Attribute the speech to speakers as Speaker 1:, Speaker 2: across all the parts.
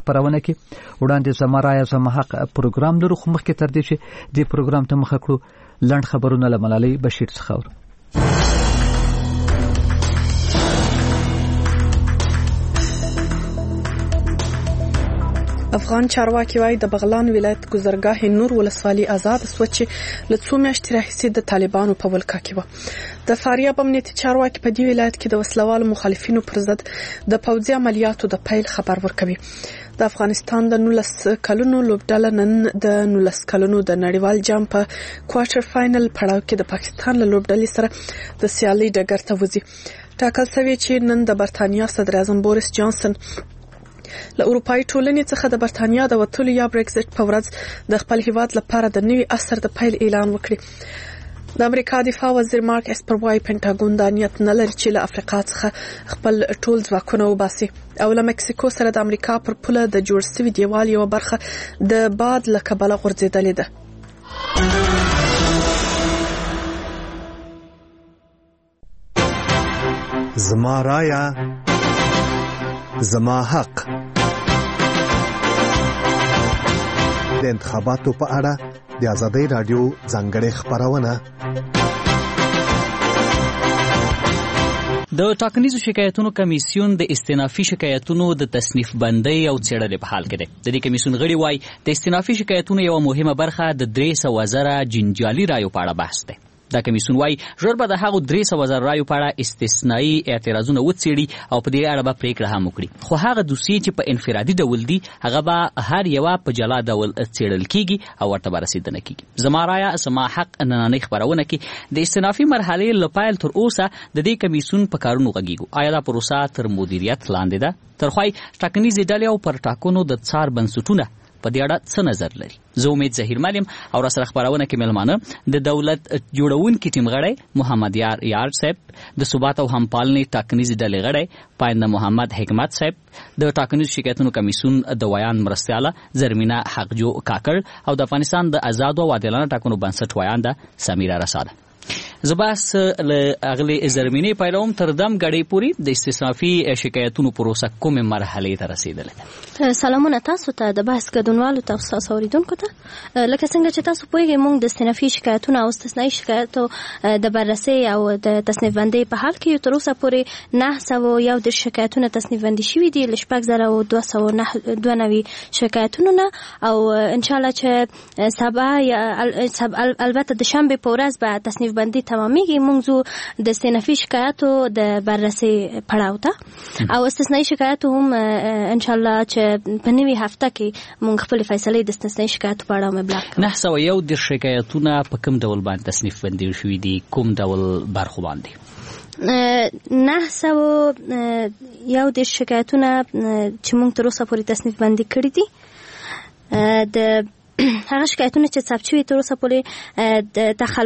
Speaker 1: خبرونه کې وړاندې زما رایه زما حق پروګرام لرو خو مخکې تر دې چې دې پروګرام ته مخه کړو لنډ خبرونه له ملالۍ بشیر څخه اورو.
Speaker 2: افغان چارواکي وايي د بغلان ولایت گذرگاه نور ولسوالي آزاد سوه چې له څو میاشتې راهیسې د طالبانو په ولکه کې و. د فاریاب امنیتي چارواکي په دې ولایت کې د وسلوالو مخالفینو پر ضد د پوځي عملیاتو د پیل خبر ورکوي. د افغانستان د 19 کلونو لوبډله نن د 19 کلونو د نړیوال جام په کوارټر فائنل پړاو کې د پاکستان له لوبډلې سره د سیالي ډګر ته وځي. ټاکل شوی چې نن د برتانیا صدر اعظم بوریس جانسن له اروپאי ټولنې څخه د برتانیا د وټولو یا برگزټ په ورځ د خپل هیواد لپاره د نوي عصر د پیل اعلان وکړي. د امریکا دفاع وزیر مارک اسپر وايي پینټاګون د نیت نه لري چې له افریقا څخه خپل ټول ځواکونه وباسي او له مکسیکو سره د امریکا پر پوله د جوړ شوي دیوال یو برخه د باد له کبله غورځېدلې ده.
Speaker 3: زما رایه زما حق. د انتخاباتو په اړه د آزادۍ رادیو ځانګړې خبرونه.
Speaker 4: د ټاکنیزو شکایتونو کمیسیون د استینافي شکایتونو د تصنیف بندۍ او څېړلې په حال کې دی. د دې کمیسیون غړي وایي د استینافي شکایتونو یوه مهمه برخه د 300,000 جنجالي رایو په اړه بحث دی. دا کمیسیون وايي ژر به د هغو 300,000 رایو په اړه استثنایی اعتراضونه وڅېړي او په دې اړه به پریکړه هم وکړي. خو هغه دوسیې چې په انفرادي ډول دي هغه به هر یوه په جلا ډول څېړل کیږي او ورته به رسېدنه کیږي. زما رایه زما حق نننۍ خپرونه کې د استینافي مرحلې له پیل تر اوسه د دې کمیسیون په کارونو غږیږو. آیا دا پروسه تر مدیریت لاندې ده؟ ترخوای ټاکنیزې ډلې او پر ټاکنو د څار بنسټونه په دې اړه څه نظر لري؟ زه امید ظهیر ملیم او را سره خبرونه کې ملمانه د دولت جوړونکي ټیم غړی محمد یار صاحب، د ثبات او همپالنې ټاکنیزې ډلې غړی پاینده محمد حکمت صاحب، د ټاکنیزو شکایتونو کمیسیون د ویان مرستیاله زرمینه حقجو کاکړ او د افغانستان د آزادو او عادلانه ټاکنو بنسټ ویانده سمیره رساده. زباس له اغلی زرمینی پیلوم تر دم غړې پوری د استثنافي شکایتونو پروسه کومه مرحله ته رسیدله.
Speaker 5: سلامونه تاسو ته د بحث ګډونوالو تاسو اوریدونکو ته. لکه څنګه چې تاسو پوهیږئ موږ د استثنافي شکایتونو او استثنایی شکایتو د بررسي او د تصنیف بندۍ په حال کې تر اوسه پورې 901 د شکایتونو تصنیف بندي شوي دي ل 6292 شکایتونو نه او ان شاء الله چې سبا البته د شنبه په ورځ به تصنیف بندي تمامېږي. موږ د استثنافي شکایتو د بررسي پړاو ته او استثنایی شکایتو هم ان شاء الله چې په نوي هفته کې موږ خپل فیصله د استثنایی شکایتو په اړه مبلغ کوو.
Speaker 4: 901 د شکایتونه په کوم ډول باندې تصنیف بندي شوي دي؟ کوم ډول برخو باندې؟
Speaker 5: 901 د شکایتونه چې موږ تر اوسه پورې تصنیف بندي کړي دي د هغه شکایتونه چې ثبت شوي تر اوسه پورې د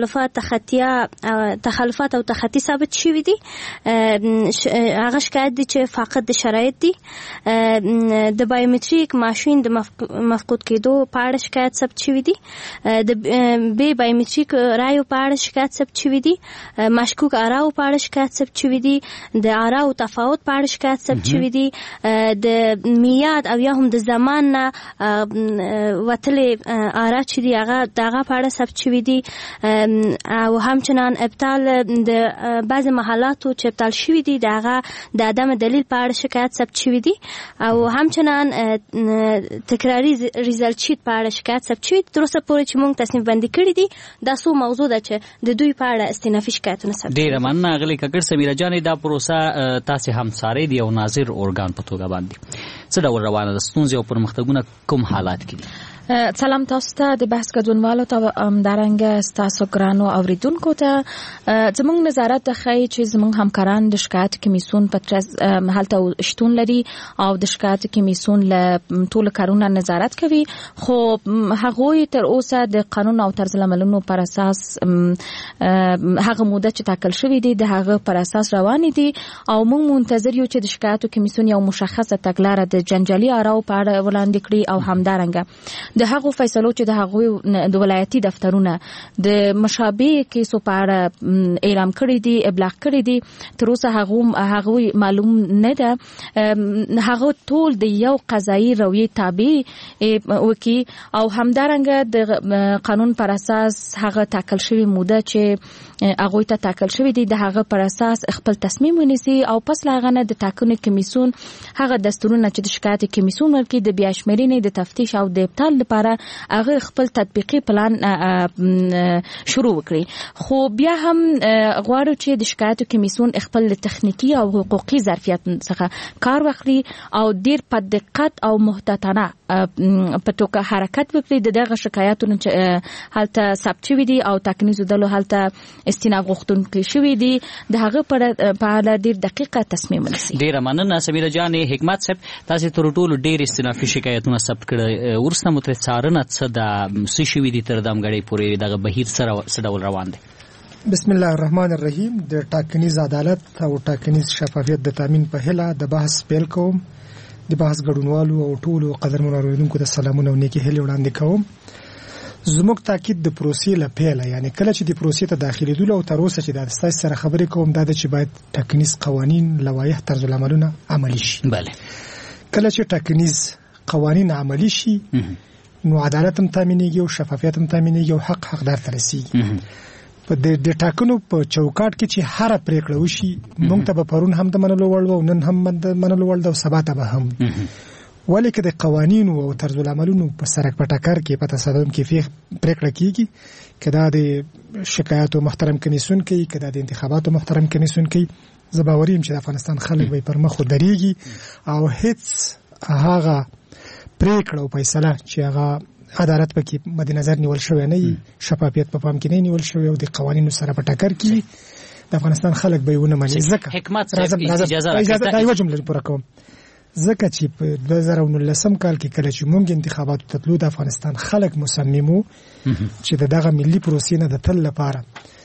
Speaker 5: تخلفات او تخطي ثابت شوي دي. هغه شکایت دي چې فاقد د شرایط دي. د بایومټریک ماشین د مفقود کېدو په اړه شکایت ثبت شوي دي. د بې بایومټریک رایو په اړه شکایت ثبت شوي دي. مشکوک آراو په اړه شکایت ثبت شوي دي. د آراو تفاوت په اړه شکایت ثبت شوي دي. د میاد او یا هم د زمان نه وتلې آرا چې دی هغه دغه په اړه ثبت شوي دي او همچنان ابطال د بعض محلاتو چې ابطال شوي دي دغه د عدم دلیل په اړه شکایت ثبت شوي دي او همچنان تکراری ریزلټ شیټ په اړه شکایت ثبت شوي دي. تر اوسه پورې چې موږ تصنیف بندي کړي دي دا څو موضوع ده چې د دوی په اړه استینافي شکایتونه ثبت.
Speaker 4: ډېره مننه اغلې ککړ سمیره جانې. دا پروسه تاسې همسارې دي او ناظر ارګان په توګه باندې څه ډول روانه ده؟ ستونزې او پرمختګونه کوم حالات کې دي؟
Speaker 6: سلام تاسو ته د بحث ګډونوالو ته همدارنګه ستاسو ګرانو اوریدونکو ته. زموږ نظارت ته ښایي چې زموږ همکاران د شکایت کمیسیون په هلته شتون لري او د شکایت کمیسیون له ټولو کارونه نظارت کوي، خو هغوی تر اوسه د قانون او طرز العملونو پر اساس هغه موده چې ټاکل شوی دی د هغه پر اساس روان دي او موږ منتظر یو چې د شکایت کمیسیون یو مشخصه تګلاره د جنجالي آراو په اړه وړاندې کړي او همدارنګه د هغو فیصلو چې د هغوی د ولایتي دفترونه د مشابه کیسو په اړه اعلان کړی دي، ابلاغ کړی دي، تر اوسه هغوی معلوم نه ده. هغه ټول د یو قضایي رویې تابع وکي او همدارنګه د قانون پر اساس هغه ټاکل شوی موده چې هغه ته ټاکل شوی دی د هغه پر اساس خپل تصمیم ونیسي او پس لا غنه د ټاکنې کمیسیون هغه دستورونه چې د شکایت کمیسیون ورکړي د بیا شمېرنې د تفتیش او د ابطال لپاره هغه خپل تطبیقي پلان شروع وکړي. خو بیا هم غواړو چې د شکایت کمیسیون خپل تخنیکی او حقوقي ظرفیت څخه کار واخلي او ډیر په دقت او محتاطانه په توګه حرکت وکړي. دغه شکایتونه چې هلته ثبت شوي دي او ټاکنیزو ډلو هلته استناد غوښتونکي شوي دي د هغه په اړه ډیر دقیقه تصمیم ونیسي.
Speaker 4: ډیره مننه سمیره جانې. حکمت صاحب، تاسو تر ټولو ډیر استنافي شکایتونه ثبت کړي، ورسته مو تر څارنه څه د څه شوي دي تر دمګړۍ پورې دغه بهیر سره څه ډول روان دی؟
Speaker 7: بسم الله الرحمن الرحیم. د ټاکنیز عدالت او ټاکنیز شفافیت د تامین په هیله د بحث پیل کوم. د بحث ګډونوالو او ټولو قدرمنو اوریدونکو ته سلامونه او نیکې هیلې وړاندې کوم. زموږ تاکید د پروسې لپاره، یعنی کله چې د پروسې ته داخليدل او تر اوسه چې د تاسو سره خبرې کوم دا چې باید ټاکنیز قوانین، لوایح، طرز العملونه عملی شي. بله، کله چې ټاکنیز قوانین عملی شي نو عدالت هم تامینېږي او شفافیت هم تامینېږي او حقدار ته رسیږي. په د ټاکنو په چوکاټ کې چې هر پریکړه وشي موږ ته به پرون هم د منلو وړ او نن هم د منلو وړ او سبا ته به هم، ولی که د قوانینو او طرز العملونو په سرک په ټکر کې په تصادم کې پریکړه کیږي، که دا د شکایاتو محترم کمیسیون کوي، که دا د انتخاباتو محترم کمیسیون کوي، زه باوري یم چې د افغانستان خلک به پر مخ ودرېږي او هیڅ هغه پریکړه او فیصله چې هغه عدالت پکې مد نظر نیول شوی نه وي، شفافیت په پام کې نه نیول شوی او د قوانینو سره په ټکر کې د افغانستان خلک به ونه مني. ځکه
Speaker 4: حکمت صاحب اجازه راکړئ
Speaker 7: دا یو جمله پوره کوم. ځکه چې په 2019 کال کې کله چې موږ انتخاباتو ته تلو د افغانستان خلک مصممو چې دغه ملي پروسې نه د تل لپاره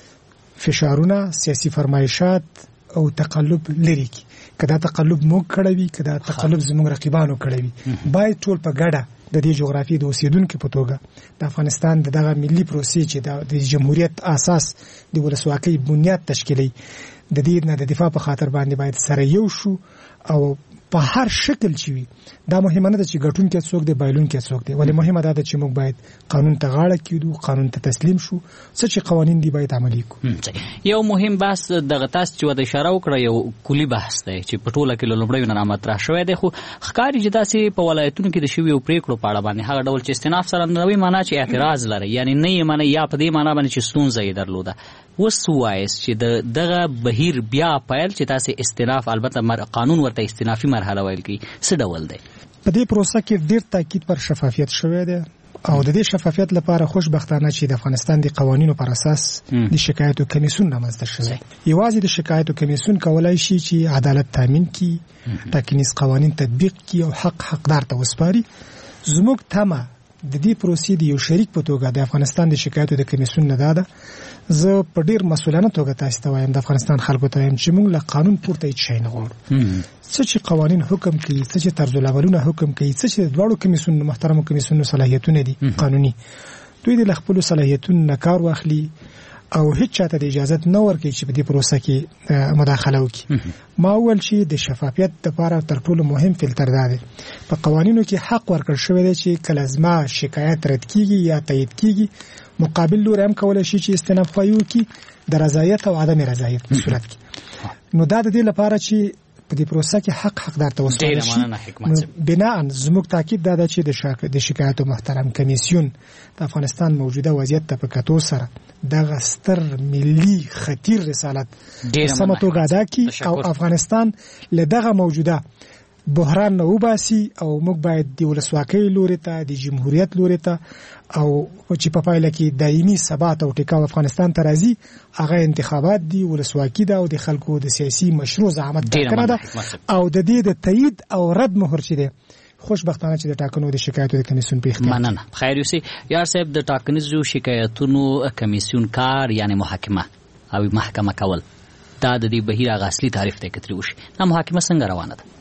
Speaker 7: فشارونه، سیاسي فرمایشات او تقلب لري. که دا تقلب موږ کړی وي، که دا تقلب زموږ رقیبانو کړی وي، باید ټول په ګډه د دې جغرافي د اوسیدونکو په توګه د افغانستان دغه ملي پروسې چې د جمهوریت اساس د ولسواکۍ بنیاد تشکیلي د دې نه د دفاع په خاطر باندې باید سره یو شو او په هر شکل چې وي. دا مهمه نه ده چې ګټون کې څوک دی بایلون کې څوک دی، ولی مهمه ده چې موږ باید قانون ته غاړه کېږدو، قانون ته تسلیم شو، څه چې قوانین دی باید عملي کړو.
Speaker 4: یو مهم بحث دغه تاسو چې د اشاره وکړه یو کلی بحث دی چې په ټوله کې لومړی نه مطرح شوی دی، خو ښکاري چې تاسو په ولایتونو کې د شویو پریکړو په اړه باندې هغه ډول چې استناف سره نوې معنا چې اعتراض لري، یعنی نه یې معنا یا په دې معنا باندې چې ستونزه یې درلوده. وسوایس چې دغه بهیر بیا پیل چې تاسو استناف، البته قانون ورته استنافي مرحله ویل کی، څه ډول دی؟
Speaker 7: په دې پروسه کې ډیر تاکید پر شفافیت شوی دی او د دې شفافیت لپاره خوشبختانه چې د افغانستان د قوانینو پر اساس د شکایتو کمیسیون رامنځته شوی. یوازې د شکایتو کمیسیون کولای شي چې عدالت تامین کړي، ټاکنیز قوانین تطبیق کړي او حقدار ته وسپاري. زموږ تمه د دې پروسې د یو شریک په توګه د افغانستان د شکایتو د کمیسیون نه ده. زه په ډیر مسؤلانه توګه تاسو ته وایم، د افغانستان خلکو ته وایم چې موږ له قانون پورته هیڅ شی نه غواړو. څه چې قوانین حکم کوي، څه چې طرز العملونه حکم کوي، څه چې دواړو کمیسیونونو محترمو کمیسیونونو صلاحیتونه دي قانوني، دوی د خپل صلاحیتونو نه کار واخلي او هیڅ چاته د اجازه نه ورکړي چې په دې پروسه کې مداخله وکړي. ما وویل چې د شفافیت لپاره تر ټولو مهم فلټر دا دی، په قوانینو کې حق ورکړل شوی دی چې کله زما شکایت رد کیږي یا تایید کیږي، مقابل لوري هم کولای شي چې استناف وکړي د رضایت او عدم رضایت په صورت کې. نو دا د دې لپاره چې په دې پروسه کې حقدار ته وسپارل شي. بناء زموږ تاکید دا ده چې د شکایتو محترم کمیسیون د افغانستان موجوده وضعیت ته په کتو سره دغه ستر ملي خطیر رسالت سمه توګه ادا کړي او افغانستان له دغه موجوده بحران نه وباسي او موږ باید د ولسواکۍ لوري ته، د جمهوریت لوري ته او چې په پایله کې دایمي ثبات او ټیکاو افغانستان ته راځي، هغه انتخابات دي، ولسواکي ده او د خلکو د سیاسي مشروع زعامت ټاکنه ده او د دې د تایید او رد مهر چې ده خوشبختانه چې د ټاکنو د شکایتو د کمیسیون په اختیار.
Speaker 4: مننه. خیر یوسي یار صاحب، د ټاکنیزو شکایتونو کمیسیون کار یعنی محاکمه او محکمه کول دا د دې بهیر هغه اصلي تعریف ته کتري وشي. دا محاکمه څنګه روانه ده؟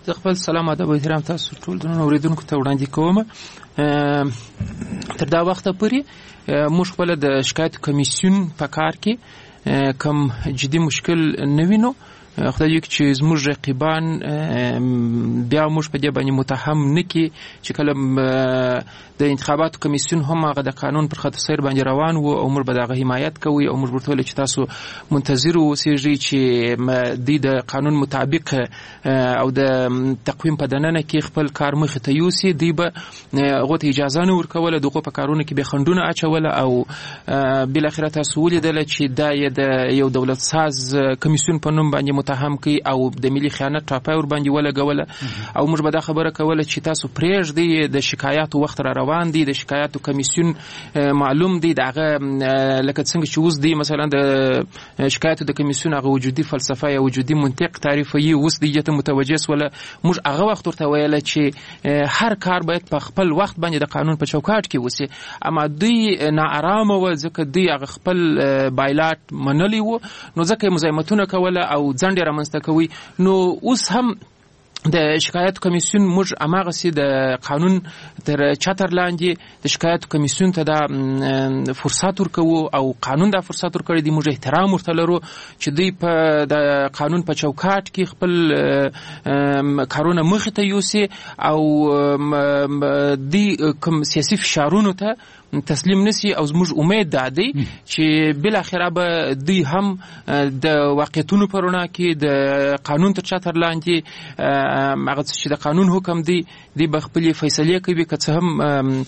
Speaker 8: خپل سلام ادب او احترام تاسو ټول درنو اوریدونکو ته وړاندې کوم. تر دا وخته پورې موږ خپل د شکایت کمیسیون په کار کې کم جدي مشکل نه وینو. خدای دې چې زموږ رقیبان بیا موږ په دې باندې متهم نه کړي چې کله د انتخاباتو کمیسیون هم هغه د قانون پر خط سیر باندې روان وو او موږ به دغه حمایت کوي او موږ ورته ویل چې تاسو منتظر اوسئ چې د قانون مطابق او د تقویم په دننه کې خپل کار مخې ته یوسي. دوی به هغو ته اجازه نه ورکوله، دغو په کارونو کې به خنډونه اچوله او بالاخره تاسو ولیدله چې دا یې د یو دولت ساز کمیسیون په نوم باندې متهم کوي او د ملي خیانت ټاپه ور باندې ولګوله او موږ به دا خبره کوله چې تاسو پرېږدئ، د شکایاتو وخت را روان دی، د شکایاتو کمیسیون معلوم دی، دغه لکه څنګه چې اوس دی مثلا د شکایاتو د کمیسیون هغه وجودي فلسفه یا وجودي منطق تعریفوي، اوس دی ته متوجه سوله. موږ هغه وخت ورته ویله چې هر کار باید په خپل وخت باندې د قانون په چوکاټ کې وسی، اما دوی ناارامه و ځکه دوی هغه خپل بایلات منلی وو، نو ځکه مزاحمتونه کوله او ځنډ رامنځته کوي. نو اوس هم د شکایت کمیسیون موږ اماغسي د قانون تر چتر لاندې د شکایت کمیسیون ته دا فرصت ورکوو او قانون دا فرصت ورکړي دی. موږ احترام ورته لرو چې دوی په د قانون په چوکاټ کې خپل کارونه مخې ته یوسي او دوی کوم سیاسي فشارونو ته تسلیم نسی او زموږ امید دا دی چې بالاخره به دوی هم د واقعیتونو په رڼا کې د قانون تر چتر لاندې هغه چې د قانون حکم دی به خپلې فیصلې کوي. که څه هم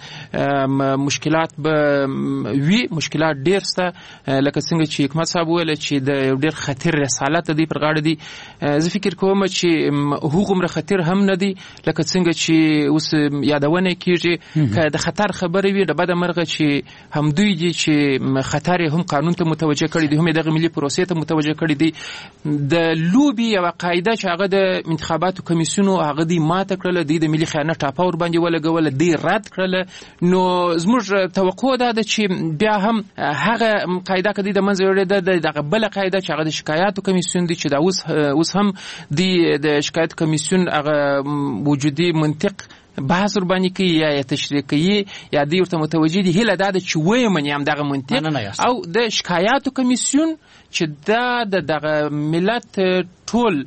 Speaker 8: مشکلات به وي، مشکلات ډېر شته، لکه څنګه چې حکمت صاحب وویل چې د یو ډېر خطر رسالت دی پر غاړه دی. زه فکر کوم چې هغومره خطر هم نه دی لکه څنګه چې اوس یادونه کېږي. که د خطر خبرې وي د بده مرغه چې هم دوی دي چې خطر هم قانون ته متوجه کړي دي، هم دغه ملي پروسې ته متوجه کړي دي. د لوبي یو قاعده چې هغه د انتخاباتو کمیسیونو هغه دی ماته کړله، د ملي خیانت ټاپه ور باندې ولګوله، دی رد کړله. نو زموږ توقع ده چې بیا هم هغه قاعده کدي د منځ وړي د دغه بل قاعده چې هغه د شکایاتو کمیسیون دی چې دا اوس هم د شکایت کمیسیون هغه وجودي منطق بحث ور باندې کوي یا تشریح کوي یا دی ورته متوجه دي. هله دا چې وایي منی هم دغه منطق او د شکایاتو کمیسیون چې دا دغه ملت ټول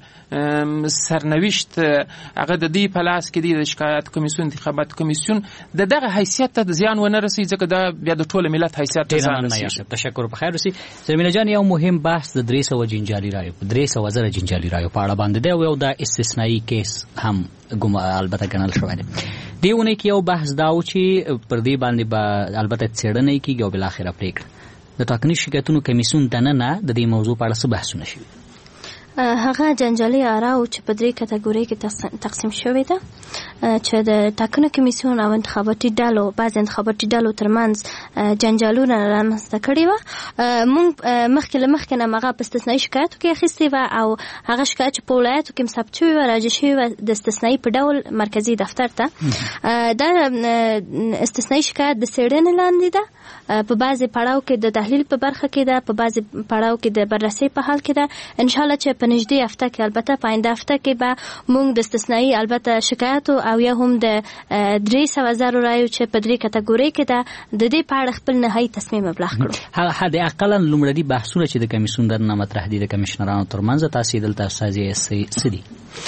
Speaker 8: سرنوشت هغه د دې په لاس کې دی. د شکایت کمیسیون انتخابات کمیسیون دغه حیثیت ته زیان ونه رسي ځکه دا بیا د ټول ملت حیثیت ته زیان رسي.
Speaker 4: تشکر. په خیر اوسئ. زمینه جان، یو مهم بحث د 300 جنجالي رایو 300 جنجالي رایو په اړه باندې دی او یو د استثنایی کیس هم البته ګڼل شوی دی. دیونه کې یو بحث دا و چې پر دې باندې به البته څېړنه کیږي او بل اخره پریکړه د ټاکنیز شکایتونو کمیسیون دننه د دې موضوع په اړه څه بحثونه شوي.
Speaker 5: هغه جنجالي آراو چې په 3 کټګوري کې تقسیم شوی ده چې د ټاکنو کمیسیون او انتخاباتي ډلو بعض انتخاباتي ډلو ترمنځ جنجالونه رامنځته کړي وو. موږ مخکې نه هغه په استثنایی شکایتو کې اخیستې وه او هغه شکایت چې په ولایتو کې ثبت شوی و راجع شوی و د استثنایی په ډول مرکزي دفتر ته. دا استثنایی شکایت د څېړنې لاندې ده، په بعضې پړاو کې د تحلیل په برخه کې ده، په بعضې پړاو کې د بررسۍ په حال کې ده. انشاءالله چې په نږدې هفته کې البته په آینده هفته کې به موږ د استثنایی البته شکایتو او یا هم د 300,000 رایو چې په 3 کټګوري کې ده د دې په اړه خپل نهایي تصمیم ابلاغ کړو.
Speaker 4: حد اقلا لومړني بحثونه چې د کمیسیون درنه مطرح دي د کمشنرانو ترمنځ تاسو دلته سازي سدي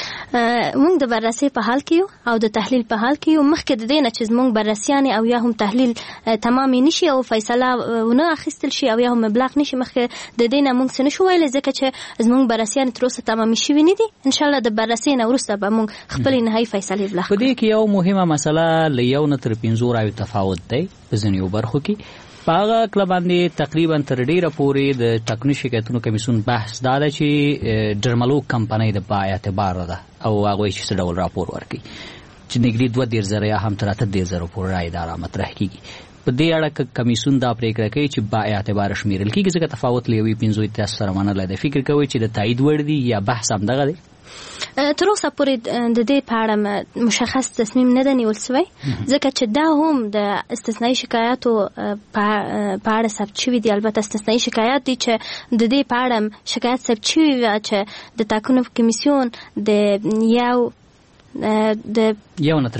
Speaker 5: موږ د بررسۍ په حال کې یو او د تحلیل په حال کې یو. مخکې د دې نه چې موږ بررسیان او یا هم تحلیل تمام نشي او فیصله ونه اخیستل شي او یا هم مبلغ نشي، مخکې د دې نه موږ څه نشو ویلی ځکه چې موږ بررسیان تر اوسه تمام شوي نه دي. ان شاء الله د بررسۍ نه وروسته به موږ خپل نهایي فیصلې ابلاغ کړو.
Speaker 4: په دې کې یو مهمه مسله له 1 نه تر 5 رایو تفاوت دی په ځینو برخو کې. په هغه کله باندې تقریبا تر ډیره پورې د ټاکنیز شکایتونو کمیسیون بحث دا ده چې ډرملو کمپنۍ د با اعتبار ده او هغوی چې څه ډول راپور ورکوي چې نږدې 2,000 یا هم تر 8,000 پورې رایې دا مطرح کېږي. په دې اړه کمیسیون دا پریکړه کوي چې با اعتبار شمیرل کېږي ځکه تفاوت له 1.5 تاسو سره منلی دی. فکر کوئ چې د تایید وړ دی یا بحث همدغه دی؟
Speaker 5: تر اوسه پورې د دې په اړه مشخص تصمیم نه دی نیول شوی ځکه چې دا هم د استثنایی شکایاتو په اړه ثبت شوي دي. البته استثنایی شکایات دي چې د دې په اړه شکایت ثبت شوي وي چې د ټاکنو کمیسیون د یو د
Speaker 4: یو نه تر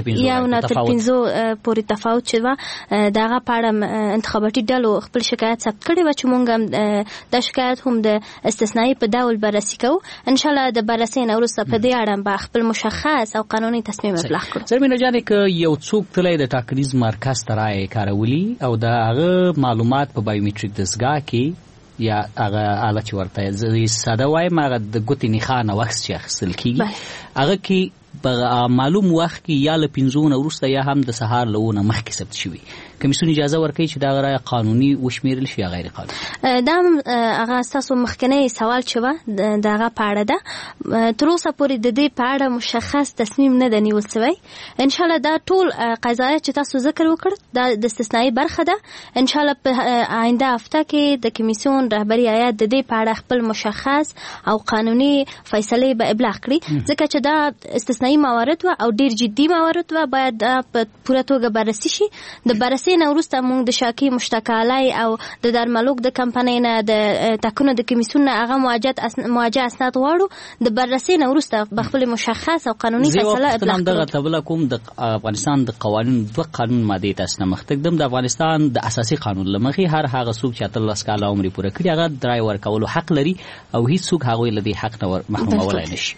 Speaker 5: 15 پورې تفاوت چې و دغه پاړه انتخاباتي ډلو خپل شکایت ثبت کړي و چې مونږ د شکایت هم د استثنایی په ډول بررسي کوو. ان شاء الله د بررسي نه وروسته په دې اړه به خپل مشخص او قانوني تصمیم ابلاغ کړو.
Speaker 4: زرمینه جانې که یو څوک تللی د ټاکنیز مرکز ته رایې کارولي او د هغه معلومات په بایومټریک دستګاه کې یا هغه آله چې ورته ساده وایم هغه د ګوتې نښان وخت چې اخیستل کېږي هغه کې په معلوم وخت کې یا له 15 نه وروسته یا هم د سهار له 9 مخکې ثبت شوي کمیسیون اجازه ورکوي چې دا رایه قانوني وشمیرل شي یا غیر قانوني.
Speaker 5: دا هغه تاسو مخکنی سوال چې و دغه پاړه ده تر اوسه پورې د دې پاړه مشخص تصمیم نه دی نیول شوی. ان شاء الله دا ټول قضایا چې تاسو ذکر وکړ دا د استثنایی برخه ده. ان شاء الله په آینده هفته کې د کمیسیون رهبری هیئت د دې پاړه خپل مشخص او قانوني فیصله به ابلاغ کړي ځکه چې دا استثنایی موارد او ډیر جدي موارد باید په پوره توګه بررسي شي. د بررسي نه وروسته موږ د شاکی مشتکلای او د درملوک د کمپنۍ نه د ټاکنو د کمیسیون نه هغه مواجه اسناد غواړو. د بررسي نه وروسته به خپل مشخص او قانوني فیصله ابلاغ کړو.
Speaker 4: دغه تبله کوم د افغانستان د قوانینو دوه قانون ماده تاسو نه مختقدم د افغانستان د اساسي قانون لمخې هر هغه څوک چې 13 کاله عمر پوره کړي هغه درای ورکولو حق لري او هیڅ څوک هغه لدی حق نه محرومولای نشي.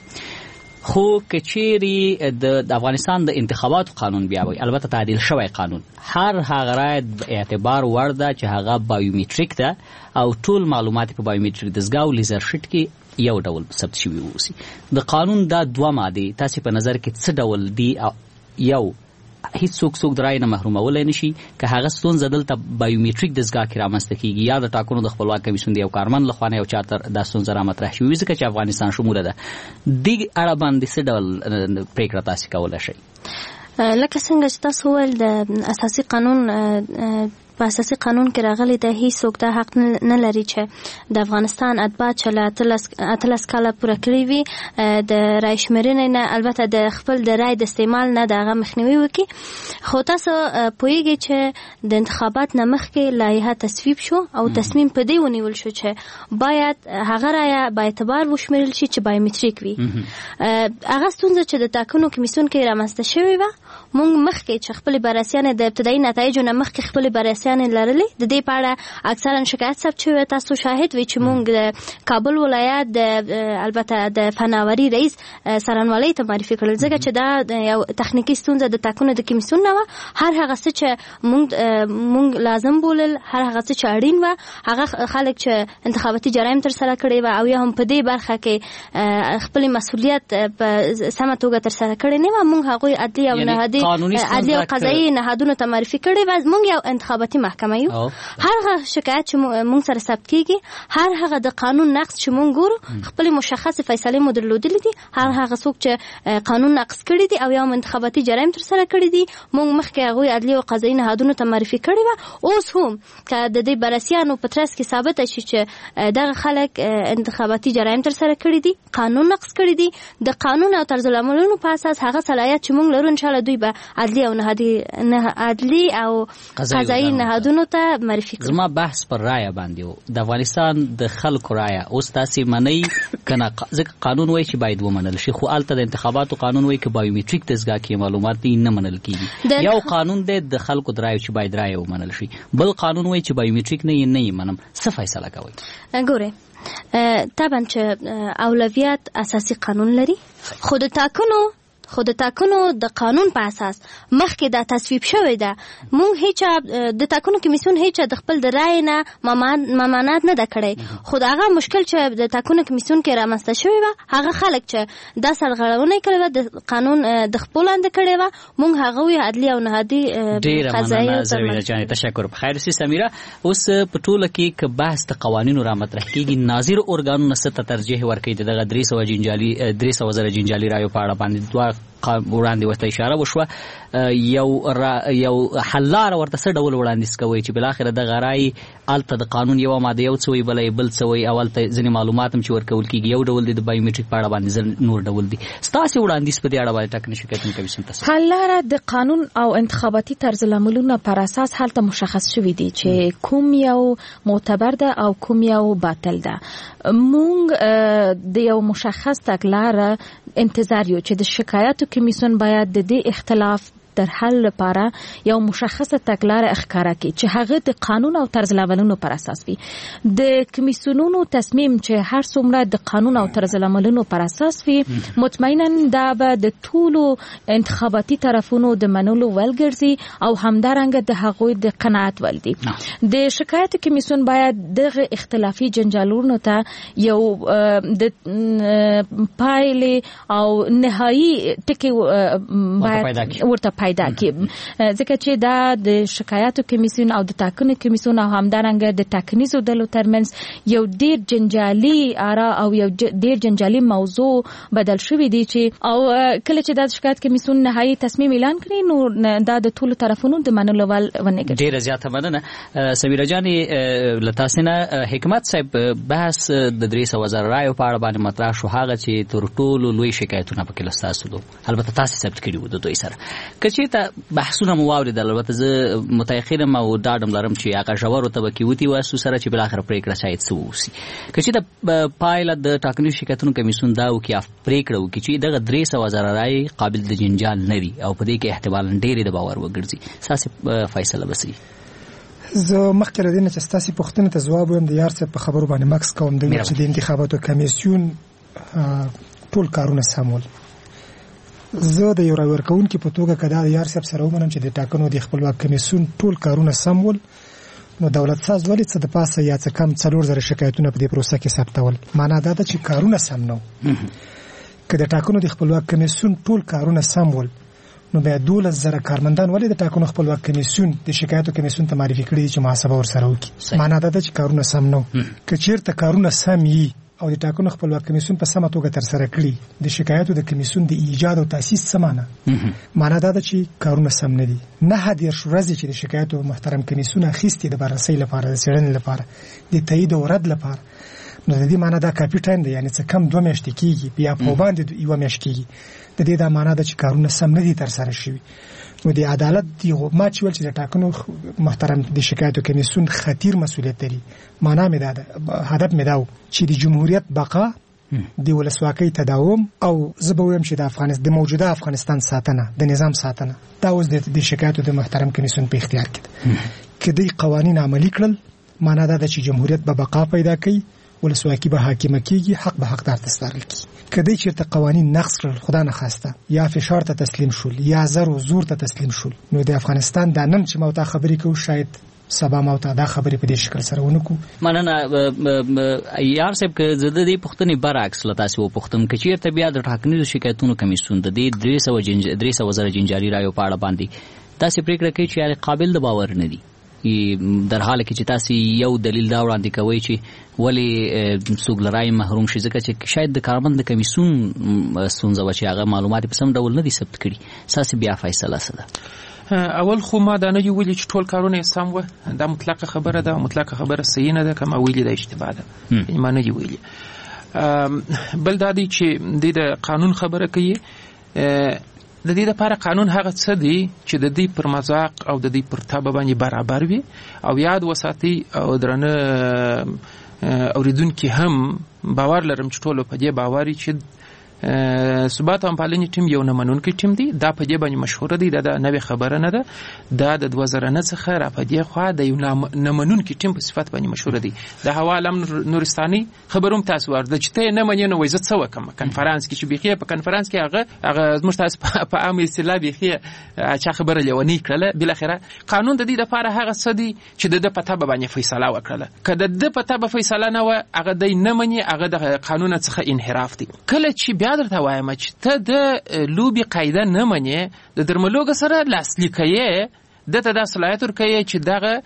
Speaker 4: خو کچيري د افغانستان د انتخاباتو قانون بیا وي البته تعدیل شوی قانون هر هغه رای اعتبار ورده چې هغه بایومټریک ده او ټول معلومات په بایومټریک دستګاه او لیزر شیټ کې یو ډول ثبت شوی ووسی. د قانون دا دوه ماده تاسو په نظر کې څه ډول دی یو هیڅ څوک درای نه محرومولای نشي که هغه ستونزه دلته بایومټریک دستګاه کې رامنځته کیږي یا د ټاکنو د خپلواک کمیسیون دی او کارمن لخوانه یو چارتر د ستونزه را مطرح شي ځکه چې افغانستان شموله ده د اړه باندې څه ډول پریکړه تاسو کولای شئ.
Speaker 5: لکه څنګه چې تاسو ول د اساسي قانون په اساسي قانون کې راغلي د هیڅ څوک د حق نه لري چې د افغانستان اتباع چې له 13 کاله پوره کړي وي د رای شمیرنې نه البته د خپل د رای د استعمال نه دغه مخنیوي وکړي. خو تاسو پوهیږئ چې د انتخابات نه مخکې لایحه تصویب شو او تصمیم په دې ونیول شو چې باید هغه رای با اعتبار وشمیرل شي چې بایومټریک وي. هغه ستونزه چې د ټاکنو کمیسیون کې رامنځته شوې وه موږ مخکې چې خپل بررسیان د ابتدایي نتایجو نه مخکې خپل بررسیان لرلې د دې په اړه اکثرا شکایت ثبت شوی تاسو شاهد وي چې موږ د کابل ولایت د البته د فناوري رئیس سرانوالۍ ته معرفي کړل ځکه چې دا یو تخنیکی ستونزه د ټاکنو د کمیسیون نه و. هر هغه څه چې موږ لازم بولل هر هغه څه چې اړین و هغه خلک چې انتخاباتي جرایم تر سره کړي و او یا هم په دې برخه کې خپل مسؤلیت په سمه توګه تر سره کړي نه و موږ هغه عدلي او نهادي عدلي او قضایي نهادونو ته معرفي کړي و. موږ یو انتخاباتي محکمه یو هر هغه شکایت چې موږ سره ثبت کیږي هر هغه د قانون نقض چې موږ ګورو خپل مشخص فیصله مو درلودلې دي. هر هغه څوک چې قانون نقض کړی دي او یا انتخاباتي جرایم تر سره کړی دي موږ مخکې هغه عدلي او قضایي نهادونو ته معرفي کړی و. اوس هم که د دې بررسیانو په ترڅ کې ثابت شي چې دغه خلک انتخاباتي جرایم تر سره کړی دي قانون نقض کړی دي د قانون او طرز العملونو په اساس هغه صلاحیت چې موږ لرو ان شاء الله دوی به عدلي او عدلي او قضایي نهادونو ته معرفي کړو.
Speaker 4: زما بحث پر رایه باندې د افغانستان د خلکو رایه اوس تاسو منئ کنه ځکه قانون وایي چې باید ومنل شي خو البته د انتخاباتو قانون وایي چې بایومټریک دستګاه کې معلومات نه منل کیږي. یو قانون د خلکو درایو چې باید رایه ومنل شي بل قانون وایي چې بایومټریک نه منم څه فیصله کوي؟
Speaker 5: ګوره طبعا چې اولویت اساسي قانون لري خو د ټاکنو د قانون په اساس مخکې دا تصویب شوی ده. مونږ هیڅ د ټاکنو کمیسیون هیڅ د خپل د رای نه ممانعت نه ده کړی خو هغه مشکل چې د ټاکنو کمیسیون کې رامنځته شوی و هغه خلک چې دا سرغړونه کړې و د قانون د خپل اند کړې و مونږ هغه عدلي او نهادي قضایي او
Speaker 4: زمينه جان تشکر. بخیر سي سميره اوس په ټوله کې ک بحث د قوانینو را مطرح کیږي ناظر ارګانونو ست ترجیح ورکړي دغه 300 زره جنجالي رایو په اړه باندې دوه وړاندې ورته اشاره وشوه یو حلار ورته څه ډول وړاندیز کوي چې بل اخر د غرای الته د قانون یو ماده یو څوي بلې بل څوي اولته ځنې معلومات هم چې ورکول کیږي یو ډول د بایومټریک په اړه باندې نور ډول دي. ستاسو وړاندیز په دې اړه باندې ټاکنې شکایت کمیسیون تاسو
Speaker 6: حلار د قانون او انتخاباتي طرز العملونو پر اساس هلته مشخص شوی دی چې کوم یو معتبر ده او کوم یو باطل ده. مونږ د یو مشخص تګلاره انتظار یو چې د شکایاتو شکایتو کمیسیون باید د دې اختلاف در حل لپاره یو مشخصه تګلاره اخکاره کړي چې هغه د قانون او طرز العملونو پر اساس وي. د کمیسیونونو تصمیم چې هر څومره د قانون او طرز العملونو پر اساس وي مطمئنا دا به د ټولو انتخاباتي طرفونو د منلو وړ ګرځي او همدارنګه د هغوی د قناعت وړ دي. د شکایت کمیسیون باید دغه اختلافي جنجالونو ته یو د پایلې او نهایی ټکی باید ورته پیدا کړي، ځکه چې دا د شکایاتو کمیسیون او د ټاکنو کمیسیون او همدارنګه د ټاکنیزو ډلو ترمنځ یو ډیر جنجالي آرا او یو ډیر جنجالي موضوع بدل شوی دی چې او کله چې د شکایت کمیسیون نهایی تصمیم اعلان کړي نو دا د ټولو طرفونو د منلو ول ونګي.
Speaker 4: ډیر زیاته مننه سمیرا جانې لتاسنه. حکمت صاحب بحث د 300,000 رایو په اړه باندې مطرح شو، هغه چې تر ټولو لوی شکایتونه پکې لستاسو دي، البته تاسو ثبت کړي وو د دوی سره. چې ته بحثونه مو واوریدل، البته زه متأخرم او ډاډم لرم چې هغه ژورو طبقې وتی واسو سره چې بل اخر پریکړه شاید څه وسی. چې ته پایله د ټاکنیزو شکایتونو کمیسیون دا وکي پریکړه وکي چې دغه 300,000 رای قابل د جنجال نه وي او په دې کې احتمال ډېر د باور وګرځي، ساسي فیصله وسی.
Speaker 7: زه مخکې راځم چې تاسو پوښتنه ته جواب وایم. د یار څه په خبرو باندې ماکس کوم چې د انتخاباتو کمیسیون ټول کارونه سمول. زه د یو راورکونکو په توګه کدا د یار صاحب سره ومنم چې د ټاکنو د خپلواک کمیسیون ټول کارونه سمول، نو دولت ساز ولې څه د پاسه یا څه کم 4,000 شکایتونه په دې پروسه کې ثبتول. معنا دا ده چې کارونه سم نو. که د ټاکنو د خپلواک کمیسیون ټول کارونه سمول نو بیا 12,000 کارمندان ولې د ټاکنو خپلواک کمیسیون د شکایتو کمیسیون ته معرفي کړي چې محاسبه ورسره وکړي. معنا دا ده چې کارونه سم نو. که چیرته کارونه سم وي او د ټاکنو خپلواک کمیسیون په سمه توګه تر سره کړي، د شکایتو د کمیسیون د ایجاد او تاسیس سمانه معنا دا ده چې کارونه سم نه دي. نه هدیر ورځې چې د شکایتو محترم کمیسیون اخیستي د بررسۍ لپاره، د څېړنې لپاره، د تایید او رد لپاره، نو د دې معنا دا کافي ټایم دی، یعنی څه کم 2 میاشتې کېږي، بیا په باندې 1 میاشت کېږي. د دې دا معنا ده چې کارونه سم نه دي تر سره شوي. نو د عدالت دی ما چې ول چې د ټاکنو محترم د شکایتو کمیسیون خطیر مسؤلیت لري. معنا مې دا ده، هدف مې دا و چې د جمهوریت بقا، د ولسواکۍ تداوم او زه به وایم چې د افغانستان د موجوده افغانستان ساتنه، د نظام ساتنه، دا اوس د شکایتو د محترم کمیسیون په اختیار کې ده. که دوی قوانین عملي کړل معنا دا ده چې جمهوریت به بقا پیدا کوي، ولسواکي به حاکمه کیږي، حق به حقدار ته سپارل کیږي. کدی چیرته قوانین نقض کړل، خدا نه خواسته، یا فشار ته تسلیم شول یا زر او زور ته تسلیم شول، نو د افغانستان د نن چې موته خبرې کوو شاید سبا موته دا خبرې په دې شکل سره ونکو.
Speaker 4: مننه یار صاحب. که زه د دې پوښتنې برعکس لتاسو و پوښتم چې چیرته بیا د ټاکنیزو شکایتونو کمیسیون د دې 300,000 جنجالي رایو په اړه باندې تاسو پریکړه کوي چې یاري قابل د باور نه دي، در حال کې چې تاسو یو دلیل دا وړاندې کوي چې ولی څوک لرای محروم شي، ځکه چې شاید د کارمند کمیسیون ستونزه و چې هغه معلومات په سم ډول نه دي ثبت کړي، تاسو بیا فیصله سره.
Speaker 8: اول خو ما دا نه ویلي چې ټول کارونه سم و، دا مطلقه خبره ده، مطلقه خبره صحیح نه ده، کما ویلي دا اشتباه ده، ما نه ویلي. بل دا دی چې د قانون خبره کوي، د دې لپاره قانون هغه څه دی چې د دې پر مذاق او د دې پر تابع باندې برابر وي او یاد وساتي او درنه اوریدونکو هم باور لرم چې ټول په دې باوري چې ثبات او پالنې ټیم یو نمونونکي ټیم دی، دا په دې باندې مشهور دی، دا نوې خبره نه ده، دا د 2009 څخه را په دې خوا د یو نمونونکي ټیم په صفت باندې مشهور دی. د حوالم نورستاني خبروم تاسو ورده چې ته نه منې نو وایي څه وکم کنفرانس کې چې بيخي په کنفرانس کې هغه زموږ تاسو په عام اصطلاح بيخي چې خبره لونی کړله، بل اخره قانون د دې لپاره هغه څه دی چې د پته باندې فیصله وکړه. کله د پته به فیصله نه و هغه د نه منې، هغه د قانون څخه انحراف دی. کله چې بیا درته وایم چې ته د لوبي قاعده نه منې، د درملوګ سره لاسلیک یې دته د صلاحیت ورکوي چې دغه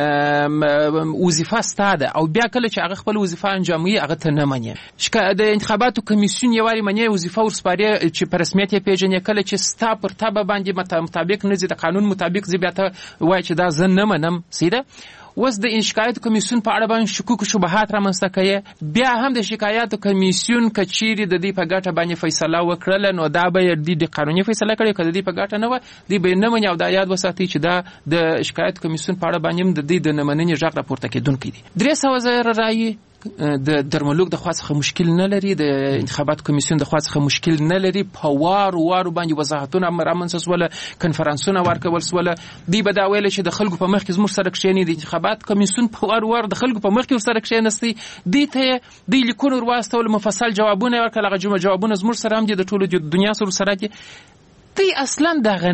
Speaker 8: وظیفه ستاده او بیا کله چې هغه خپل وظیفه انجاموي هغه ته نه مني. د انتخاباتو کمیسیون یواري مني وظیفه ورسپاري چې په رسمیت پیژنې، کله چې ستا پر تابع باندې مطابق نه زی د قانون مطابق زی بیا ته وای چې دا زه نه منم. سیده اوس د شکایت کمیسیون په اړه باندې شکوک شبهات رامنځته کوي، بیا هم د شکایت کمیسیون کچيري د دې په ګټه باندې فیصله وکړه نو دا به د قانوني فیصله کړي، کله دې په ګټه نه و دی به نه مني او دا یاد وساتي چې دا د شکایت کمیسیون په اړه باندې د دې د نمننې ژغ راپورته کېدونکې دي. 300,000 رای د درملوک د خوا څخه مشکل نه لري، د انتخاباتو کمیسیون د خوا څخه مشکل نه لري. په وارو باندې وضاحتونه رامنځته سول، کنفرانسونه ورکول سول. دی به دا ویل چې د خلکو په مخ کې زموږ سره کښېني، د انتخابات کمیسیون په وار د خلکو په مخ کې ورسره کښېنستی. دی ته دی لیکونه ورواستول، مفصل جوابونه ورکړل. هغه جوابونه زموږ سره هم دي، د ټولو دنیا سره دي. دی اصلا دغه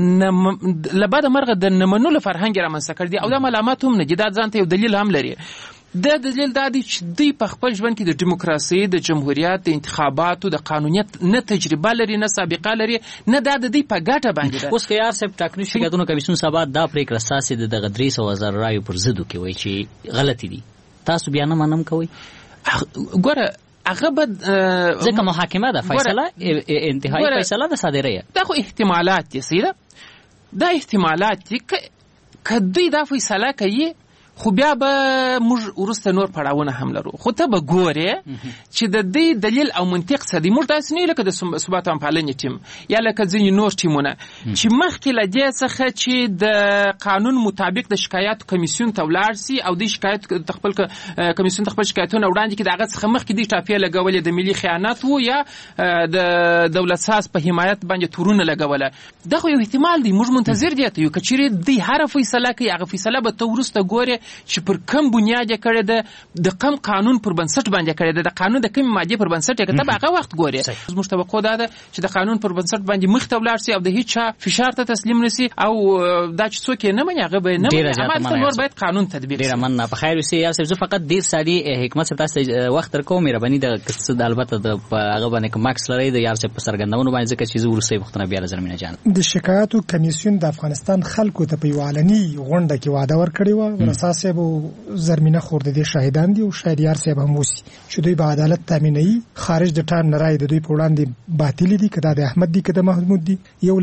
Speaker 8: لبد مرغه د نمنلو فرهنګ رامنځته کړی دی، او دا ملامت هم نه دي، دا ځان ته یو دلیل هم لري. د دلیل دا دی چې دوی په خپل ژوند کې د دیموکراسي، د جمهوریت، د انتخاباتو، د قانونیت نه تجربه لري، نه سابقه لري، نه دا د دوی په ګټه باندې ده. اوس خيار صاحب ټاکنیز شکایتونو کمیسیون سبا دا پریکړه اساسي د دغه 300,000 رایو پر ضد کې وایي چې غلطي دي. تاسو بیا نه منم کوي؟ ګوره هغه به ځکه محاکمه ده، فیصله انتهایی فیصله ده صادره. دا خو احتمالات دي، سیده دا احتمالات دي که دوی دا فیصله کوي، خو بیا به موږ وروسته نور پړاوونه هم لرو. خو ته به ګورې چې د دې دلیل او منطق څه دی. موږ داسې نه یو لکه د ثبات او پالنې ټیم یا لکه ځینې نور ټیمونه چې مخکې له دې څخه چې د قانون مطابق د شکایاتو کمیسیون ته ولاړ سي او د شکایت خپل کمیسیون ته خپل شکایتونه وړاندې کړي، د هغه څخه مخکې د ټاپې لګولې د ملي خیانت وو یا د دولت ساز په حمایت باندې تورونه لګوله. دا خو یو احتمال دی. موږ منتظر دي ته یو کچېرې دی هر فیصله کوي، هغه فیصله به ته وروسته ګورې چې پر کوم بنیاد کړی ده، د کوم قانون پر بنسټ باندې کړی ده، د قانون د کوم ماده پر بنسټ کې ته هغه وخت ګوري. زموږ توقع ده چې د قانون پر بنسټ باندې مخ ته ولاړ شي او د هیڅ فشار ته تسلیم نشي، او دا چې څوک نه مني هغه به نه مني. اما نور باید قانون تطبیق شي. ډیر مننه. په خیر وسی یار صاحب، زه فقط ډیر سادي حکمت صاحب تاسو وخت درکوم. مهرباني د قصد البته د هغه باندې کومکس لري د یار صاحب په سرګندونو باندې، ځکه چې زه ورسې وختونه بیا زمينه جان د شکایتو کمیسیون د افغانستان خلکو ته په یوالنی غونډه کې وعده ورکړی و، ورساس صاحب زرمینه خورده دي شاهدان دي او شاهد یار صاحب هم وسی چې دوی به عدالت تامینوي. خارج د ټان نړۍ د دوی په وړاندې باطل دي، کدا د احمد دي کدا محمود دي.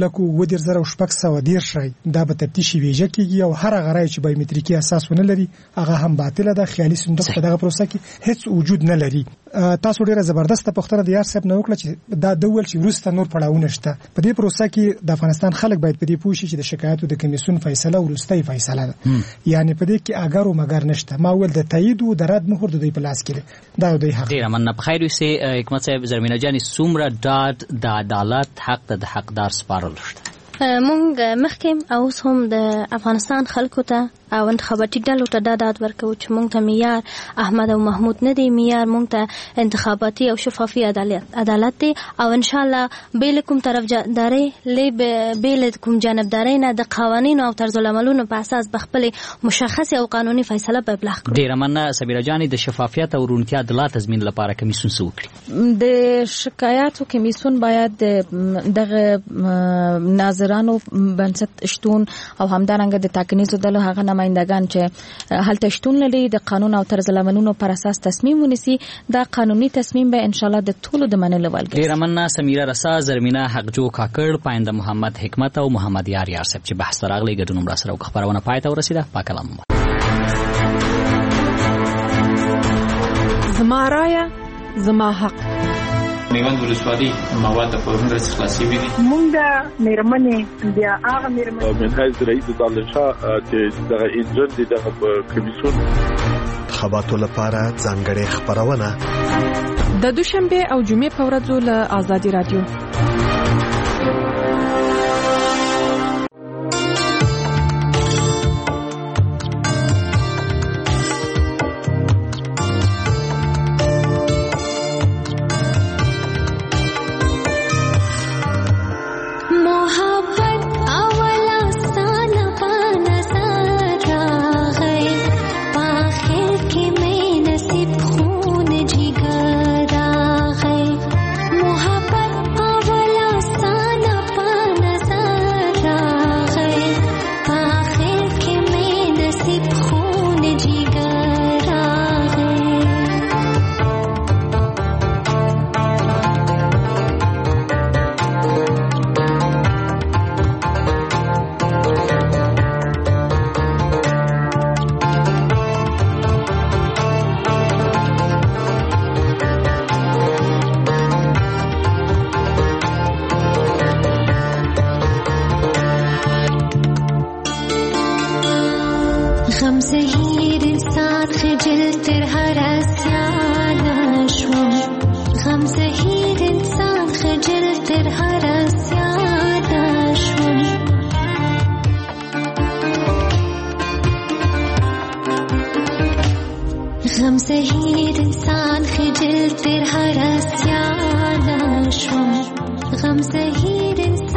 Speaker 8: 1,000,000 شای دا به تفتیش ویژه کیږي او هر غړی چې بایومټریکي اساس ونه لري هغه هم باطل ده. خیالي صندوق په دغه پروسه کې هیڅ وجود نه لري. تاسو ډیره زبردست پوښتنه د یار صاحب نه وکړه چې دا ډول چې وروسته نور پړاوونه شته په دې پروسه کې. د افغانستان خلک باید په دې پوه شي چې د شکایتو د کمیسیون فیصله ورستۍ فیصله ده، یعنی په دې کې اگر او مگر نشته. ما ول د تایید او د رد مهر د دوی په لاس کې ده. دا دوی حق. ډیر مننه. په خیر وسی حکمت صاحب، زرمینه جان سومره ډاډ د عدالت حق د حقدار سپارل شته.
Speaker 5: مونږ مخکې او اوس هم د افغانستان خلکو ته او انتخاباتي ډلو ته دا ډاډ ورکوو چې مونږ ته معیار احمد او محمود نه دی، معیار مونږ ته انتخاباتي او شفافي عدالت دی. او ان شاء الله بیل کوم طرفداري بیل کوم جانبداري نه د قوانینو او طرز العملونو په اساس بخپل مشخصه او قانوني فیصله به ابلاغ کړو. ډیر مننه سمیرا جان. د شفافیت او روڼتیا د لا تضمین لپاره کمیسیون څه وکړي؟
Speaker 6: د شکایاتو کمیسیون باید دغه ناظرانو بنسټ شتون او همدارنګه د تاکنیزو دلو هغه نمائندگان چې هلته شتون لري د قانون او طرز العملونو پر اساس تصمیم ونیسي. دا قانوني تصمیم به ان شاء الله د ټولو د منلو ولګي. ډیر مننه سمیرا رسا، زرمینه حقجو کاکړ، پاینده محمد حکمت او محمد یار صاحب چې بحث راغلی ګډون مر سره خبرونه پاتې ورسیده. پاکلام
Speaker 2: زما رایه زما حق.
Speaker 9: میوند ولسوالي مواد په هغه خلاصي وي.
Speaker 10: مونږ د میرمنې بیا هغه میرمنې
Speaker 11: منهاج رئیس دالشاه چې دغه انجن دي دغه کمیسیون
Speaker 3: خبراتو لپاره ځانګړې خبرونه
Speaker 2: د دوشنبه او جمعې په ورځو له آزادي رادیو.
Speaker 12: غم زهیر سات خجل تر هر اسیان غم زهیر انسان خجل تر هر اسیان شوم غم زهیر انسان